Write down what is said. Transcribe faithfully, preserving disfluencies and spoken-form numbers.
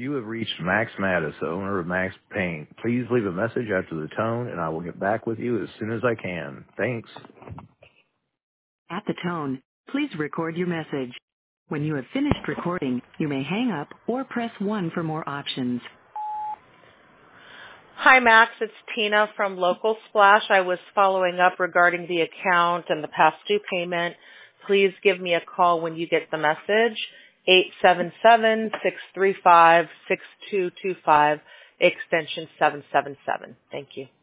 You have reached Max Mattis, the owner of Max Paint. Please leave a message after the tone, and I will get back with you as soon as I can. Thanks. At the tone, please record your message. When you have finished recording, you may hang up or press one for more options. Hi, Max. It's Tina from Local Splash. I was following up regarding the account and the past due payment. Please give me a call when you get the message, eight seven seven, six three five, six two two five, extension seven seven seven. Thank you.